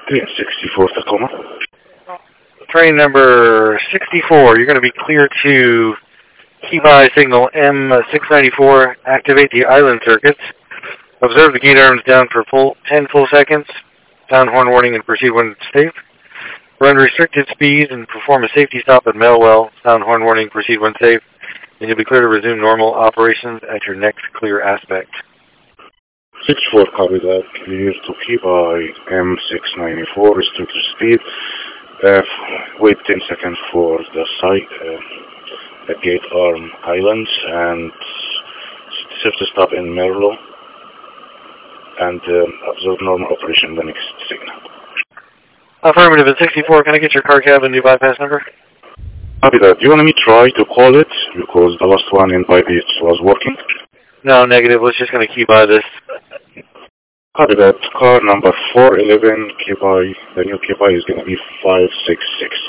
Okay, 64 Tacoma. Train number 64, you're going to be clear to key by signal M694, activate the island circuits. Observe the gate arms down for 10 full seconds. Sound horn warning and proceed when safe. Run restricted speeds and perform a safety stop at Melwell. Sound horn warning, proceed when safe. And you'll be clear to resume normal operations at your next clear aspect. 64, copy that. Clear to key by M694, restricted speed. Wait 10 seconds for the gate arm islands and safety stop in Merlo. And observe normal operation the next signal. Affirmative at 64, can I get your car cab and new bypass number? Copy that. Do you want me to try to call it? Because the last one in By Beach was working. No, negative. We're just going to key by this. Copy that. Car number 411, key by, the new key by is going to be 566.